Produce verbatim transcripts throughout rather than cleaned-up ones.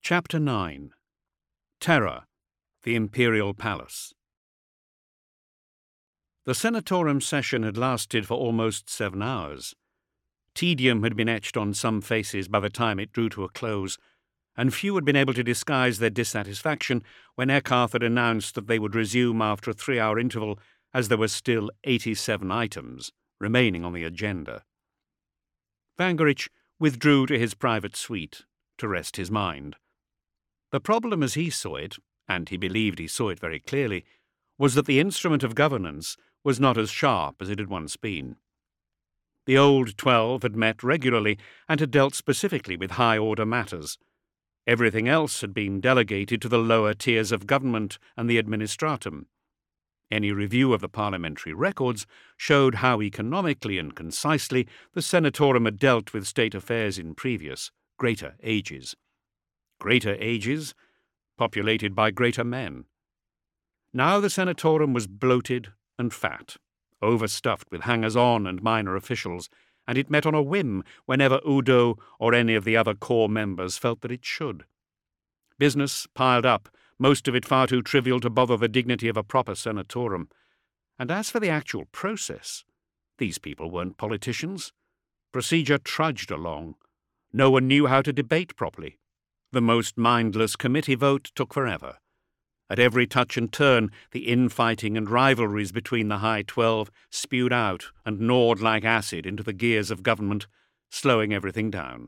Chapter nine. Terror, the Imperial Palace. The Senatorum session had lasted for almost seven hours. Tedium had been etched on some faces by the time it drew to a close, and few had been able to disguise their dissatisfaction when Eckarth had announced that they would resume after a three-hour interval, as there were still eighty-seven items remaining on the agenda. Vangerich withdrew to his private suite to rest his mind. The problem as he saw it, and he believed he saw it very clearly, was that the instrument of governance was not as sharp as it had once been. The old Twelve had met regularly and had dealt specifically with high-order matters. Everything else had been delegated to the lower tiers of government and the administratum. Any review of the parliamentary records showed how economically and concisely the Senatorum had dealt with state affairs in previous, greater ages. Greater ages, populated by greater men. Now the Senatorum was bloated and fat, overstuffed with hangers-on and minor officials, and it met on a whim whenever Udo or any of the other core members felt that it should. Business piled up, most of it far too trivial to bother the dignity of a proper Senatorum. And as for the actual process, these people weren't politicians. Procedure trudged along. No one knew how to debate properly. The most mindless committee vote took forever. At every touch and turn, the infighting and rivalries between the High Twelve spewed out and gnawed like acid into the gears of government, slowing everything down.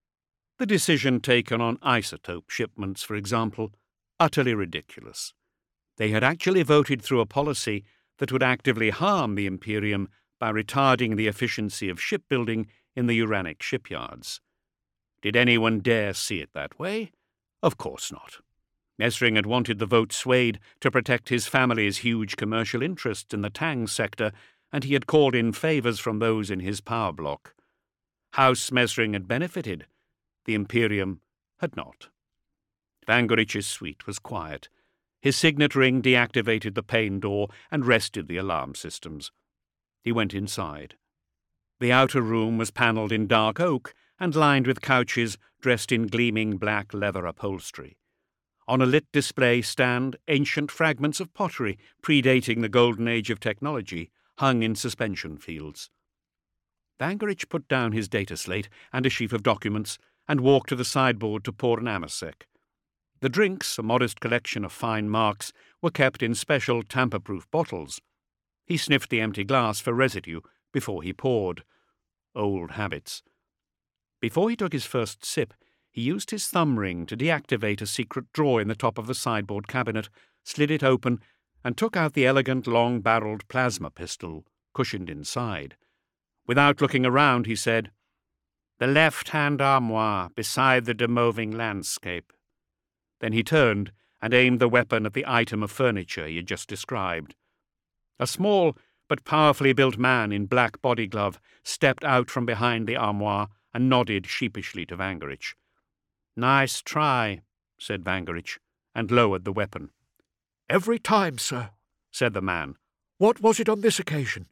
The decision taken on isotope shipments, for example, utterly ridiculous. They had actually voted through a policy that would actively harm the Imperium by retarding the efficiency of shipbuilding in the Uranic shipyards. Did anyone dare see it that way? Of course not. Mesring had wanted the vote swayed to protect his family's huge commercial interests in the Tang sector, and he had called in favours from those in his power block. House Mesring had benefited. The Imperium had not. Vangerich's suite was quiet. His signet ring deactivated the pane door and rested the alarm systems. He went inside. The outer room was panelled in dark oak and lined with couches dressed in gleaming black leather upholstery. On a lit display stand, ancient fragments of pottery predating the golden age of technology hung in suspension fields. Vangerich put down his data slate and a sheaf of documents and walked to the sideboard to pour an amasec. The drinks, a modest collection of fine marks, were kept in special tamper-proof bottles. He sniffed the empty glass for residue before he poured. Old habits. Before he took his first sip, he used his thumb ring to deactivate a secret drawer in the top of the sideboard cabinet, slid it open, and took out the elegant long-barreled plasma pistol, cushioned inside. Without looking around, he said, "The left-hand armoire beside the demoving landscape." Then he turned and aimed the weapon at the item of furniture he had just described. A small but powerfully built man in black body glove stepped out from behind the armoire and nodded sheepishly to Vangerich. "Nice try," said Vangerich, and lowered the weapon. "Every time, sir," said the man. "What was it on this occasion?"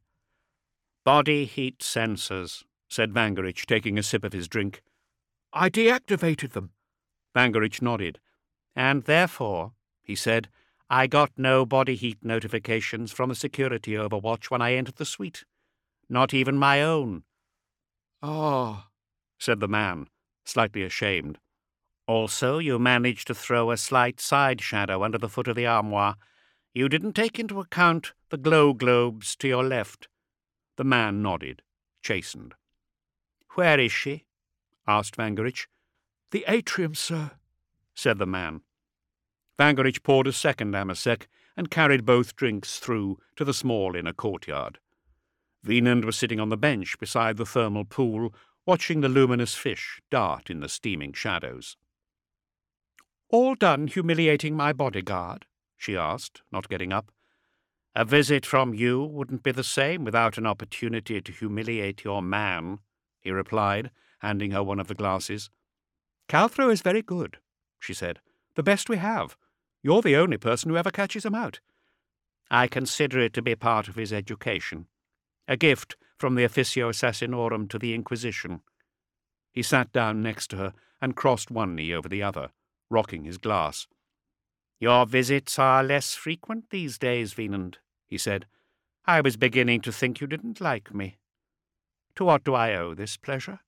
"Body heat sensors," said Vangerich, taking a sip of his drink. "I deactivated them." Vangerich nodded. "And therefore," he said, "I got no body heat notifications from the security overwatch when I entered the suite. Not even my own." "Ah," said the man, slightly ashamed. "Also, you managed to throw a slight side shadow under the foot of the armoire. You didn't take into account the glow globes to your left." The man nodded, chastened. "Where is she?" asked Vangerich. "The atrium, sir," said the man. Vangerich poured a second amasec and carried both drinks through to the small inner courtyard. Wienand was sitting on the bench beside the thermal pool, watching the luminous fish dart in the steaming shadows. "All done humiliating my bodyguard?" she asked, not getting up. "A visit from you wouldn't be the same without an opportunity to humiliate your man," he replied, handing her one of the glasses. "Calthro is very good," she said. "The best we have. You're the only person who ever catches him out." "I consider it to be part of his education. A gift from the Officio Assassinorum to the Inquisition." He sat down next to her and crossed one knee over the other, rocking his glass. "Your visits are less frequent these days, Venand," he said. "I was beginning to think you didn't like me. To what do I owe this pleasure?"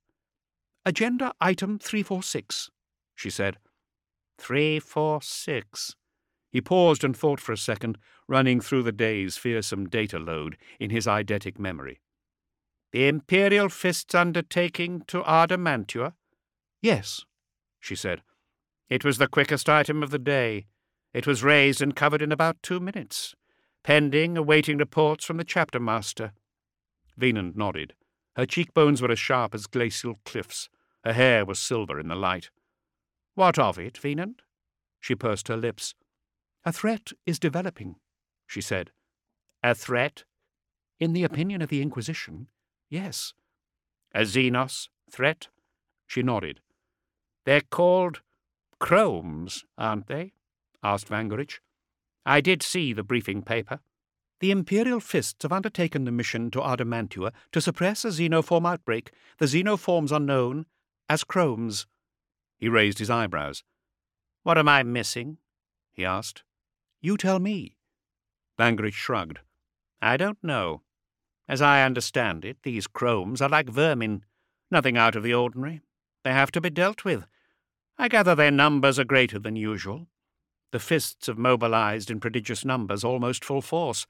"Agenda item three forty-six, she said. Three, four, six. He paused and thought for a second, running through the day's fearsome data load in his eidetic memory. "The Imperial Fist's undertaking to Adamantua?" "Yes," she said. "It was the quickest item of the day. It was raised and covered in about two minutes, pending awaiting reports from the chapter master." Venand nodded. Her cheekbones were as sharp as glacial cliffs. Her hair was silver in the light. "What of it, Venand?" She pursed her lips. "A threat is developing," she said. "A threat?" "In the opinion of the Inquisition, yes." "A Xenos threat?" She nodded. "They're called chromes, aren't they?" asked Vangerich. "I did see the briefing paper." "The Imperial Fists have undertaken the mission to Adamantua to suppress a xenoform outbreak. The xenoforms are known as chromes." He raised his eyebrows. "What am I missing?" he asked. "You tell me." Vangerich shrugged. "I don't know. As I understand it, these chromes are like vermin, nothing out of the ordinary. They have to be dealt with. I gather their numbers are greater than usual. The Fists have mobilized in prodigious numbers, almost full force.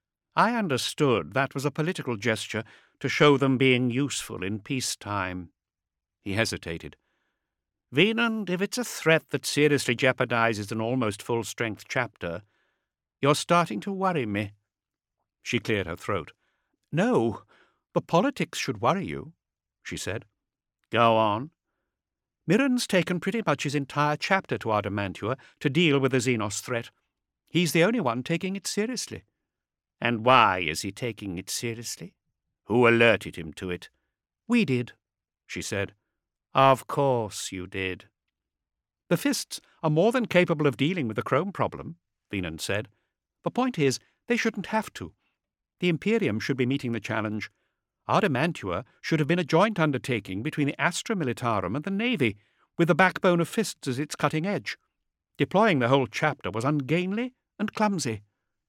I understood that was a political gesture to show them being useful in peacetime." He hesitated. "Venand, if it's a threat that seriously jeopardizes an almost full-strength chapter, you're starting to worry me." She cleared her throat. "No, the politics should worry you," she said. "Go on." "Mirren's taken pretty much his entire chapter to Adamantua to deal with the Xenos threat. He's the only one taking it seriously." "And why is he taking it seriously? Who alerted him to it?" "We did," she said. "Of course you did." "The Fists are more than capable of dealing with the chrome problem," Venand said. "The point is, they shouldn't have to. The Imperium should be meeting the challenge. Adamantua should have been a joint undertaking between the Astra Militarum and the Navy, with the backbone of Fists as its cutting edge. Deploying the whole chapter was ungainly and clumsy.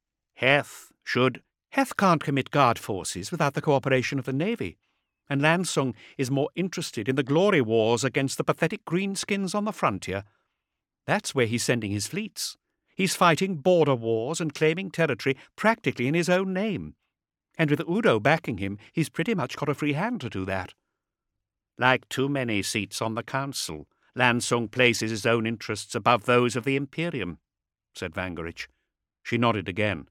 Heth should... Heth can't commit guard forces without the cooperation of the Navy, and Lansung is more interested in the glory wars against the pathetic greenskins on the frontier. That's where he's sending his fleets. He's fighting border wars and claiming territory practically in his own name. And with Udo backing him, he's pretty much got a free hand to do that." "Like too many seats on the council, Lansung places his own interests above those of the Imperium," said Vangerich. She nodded again.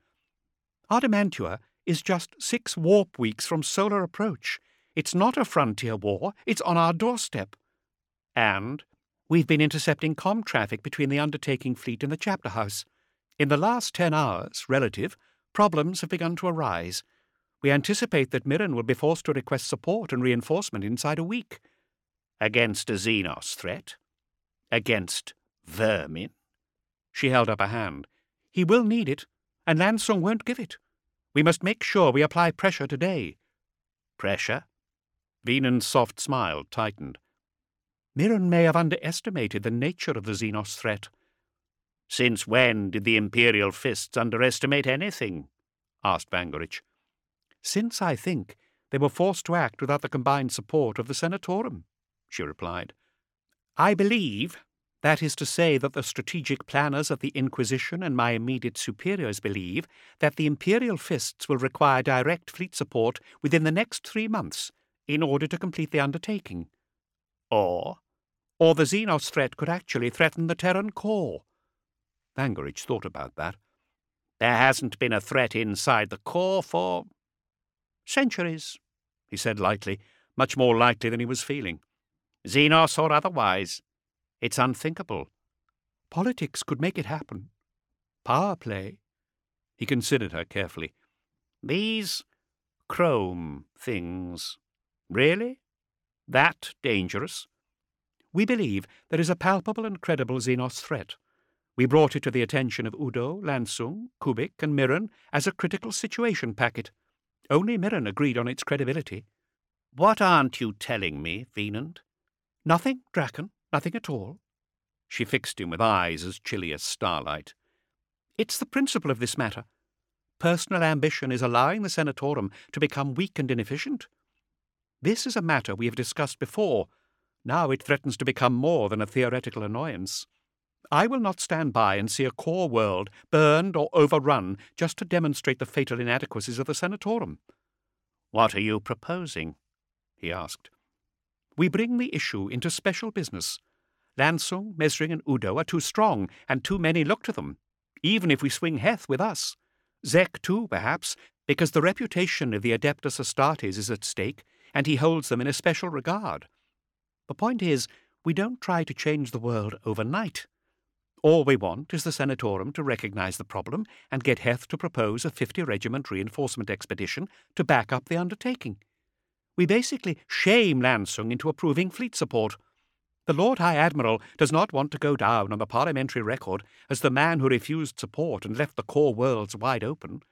"Adamantua is just six warp weeks from solar approach. It's not a frontier war, it's on our doorstep. And we've been intercepting comm traffic between the undertaking fleet and the chapter house. In the last ten hours, relative, problems have begun to arise. We anticipate that Mirren will be forced to request support and reinforcement inside a week." "Against a Xenos threat? Against vermin?" She held up a hand. "He will need it, and Lansung won't give it. We must make sure we apply pressure today." "Pressure?" Venand's soft smile tightened. "Mirren may have underestimated the nature of the Xenos threat." "Since when did the Imperial Fists underestimate anything?" asked Vangerich. "Since, I think, they were forced to act without the combined support of the Senatorum," she replied. "I believe, that is to say that the strategic planners of the Inquisition and my immediate superiors believe, that the Imperial Fists will require direct fleet support within the next three months in order to complete the undertaking. Or? Or the Xenos threat could actually threaten the Terran core." Vangerich thought about that. "There hasn't been a threat inside the core for... centuries," he said lightly, much more lightly than he was feeling. "Xenos or otherwise. It's unthinkable." "Politics could make it happen. Power play." He considered her carefully. "These chrome things, really? That dangerous?" "We believe there is a palpable and credible Xenos threat. We brought it to the attention of Udo, Lansung, Kubik, and Mirren as a critical situation packet. Only Mirren agreed on its credibility." "What aren't you telling me, Venand?" "Nothing, Draken, nothing at all." She fixed him with eyes as chilly as starlight. "It's the principle of this matter. Personal ambition is allowing the Senatorum to become weak and inefficient. This is a matter we have discussed before. Now it threatens to become more than a theoretical annoyance. I will not stand by and see a core world burned or overrun just to demonstrate the fatal inadequacies of the Senatorum." "What are you proposing?" he asked. "We bring the issue into special business. Lansung, Mesring, and Udo are too strong, and too many look to them, even if we swing Heth with us. Zek, too, perhaps, because the reputation of the Adeptus Astartes is at stake, and he holds them in a special regard. The point is, we don't try to change the world overnight. All we want is the Senatorum to recognize the problem and get Heth to propose a fifty-regiment reinforcement expedition to back up the undertaking. We basically shame Lansung into approving fleet support. The Lord High Admiral does not want to go down on the parliamentary record as the man who refused support and left the core worlds wide open."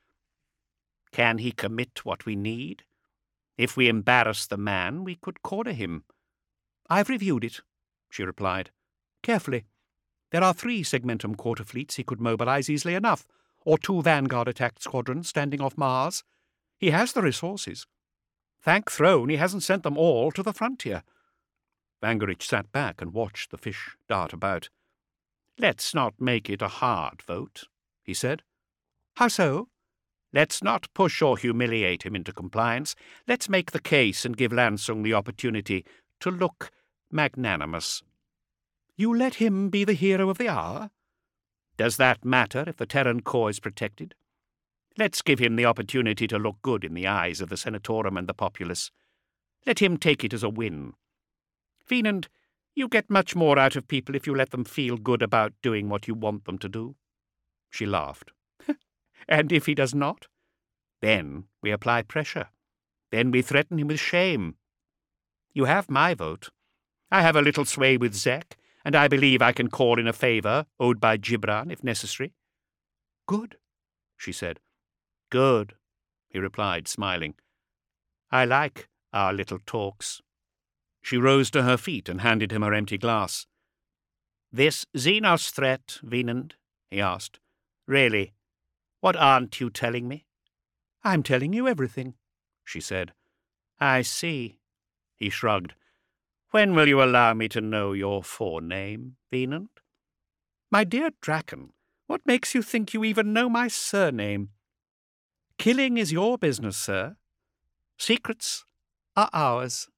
"Can he commit what we need? If we embarrass the man, we could corner him." "I've reviewed it," she replied, "carefully. There are three Segmentum quarter fleets he could mobilize easily enough, or two Vanguard attack squadrons standing off Mars. He has the resources. Thank Throne he hasn't sent them all to the frontier." Vangerich sat back and watched the fish dart about. "Let's not make it a hard vote," he said. "How so?" "Let's not push or humiliate him into compliance. Let's make the case and give Lansung the opportunity to look magnanimous." "You let him be the hero of the hour?" "Does that matter if the Terran core is protected? Let's give him the opportunity to look good in the eyes of the Senatorum and the populace. Let him take it as a win. Venand, you get much more out of people if you let them feel good about doing what you want them to do." She laughed. "And if he does not?" "Then we apply pressure. Then we threaten him with shame. You have my vote. I have a little sway with Zek, and I believe I can call in a favour owed by Gibran if necessary." "Good," she said. "Good," he replied, smiling. "I like our little talks." She rose to her feet and handed him her empty glass. "This Xenos threat, Venand?" he asked. "Really, what aren't you telling me?" "I'm telling you everything," she said. "I see," he shrugged. "When will you allow me to know your forename, Venand?" "My dear Draken, what makes you think you even know my surname?" "Killing is your business, sir. Secrets are ours."